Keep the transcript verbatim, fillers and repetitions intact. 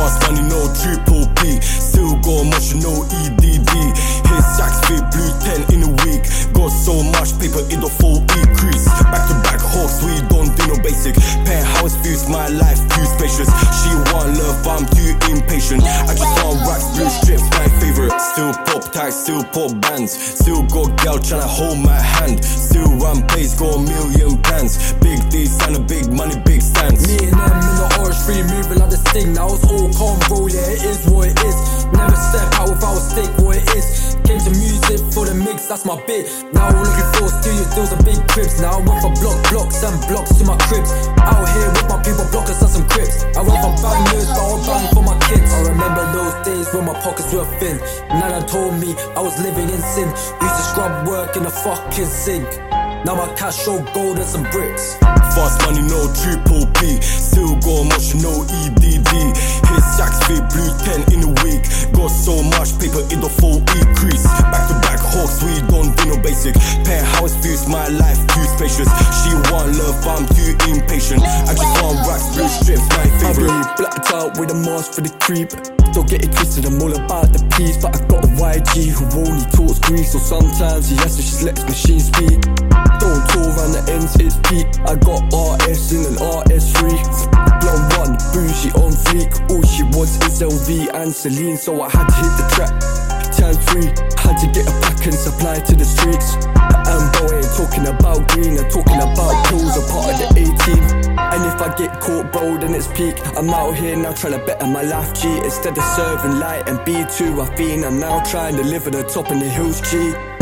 Fast money, no triple P. Still got emotional E D D. Hit sacks, fit blue ten in a week. Got so much paper, it don't fall increase. Back to back hawks, we don't do no basic. Penthouse views, my life too spacious. She want love, I'm too impatient. I just want racks, blue strips, my favorite. Still pop tags, still pop bands. Still got gal tryna hold my hand. Still run plays, got a million plans. Big D sign a big money, big stance. Me and them in the orange free, moving like the sting. Now it's all calm, bro, yeah, it is what it is. Never step out without a stick, what it is. Came to music for the mix, that's my bit. Now I'm looking for studio deals and big cribs. Now I went from block, blocks and blocks to my cribs. Out here with my people, blockers and some crips. I went from bangers, but I'll bang for my kids. I remember those days when my pockets were thin. Nana told me I was living in sin. Used to scrub work in the fucking sink. Now my cash show gold and some bricks. Fast money, no triple P. Still got emotional E D D. Hit sacks, fit blue ten in a week. Got so much paper, it don't fall increase. Back to back hawks, we don't do no basic. Penthouse views, my life too spacious. She want love, I'm too impatient. I just want racks, blue strips, my favorite. I be blacked out with a mask for the creep. Don't get it twisted, I'm all about the peace. But I got a Y G who only talks Greek. So sometimes he has to just let his machine speak. Don't tour around the ends, it's peak. I got R S in an R S three. Blonde one, bougie on fleek. All she wants is L V and Celine. So I had to hit the track, times three. Had to get a pack and supply to the streets. And bro ain't talking about green, I'm talking about pills, a part of the A-team. And if I get caught bro, then it's peak. I'm out here now trying to better my life, G. Instead of serving light and B two, I fiend. I'm now trying to live at the top in the hills, G.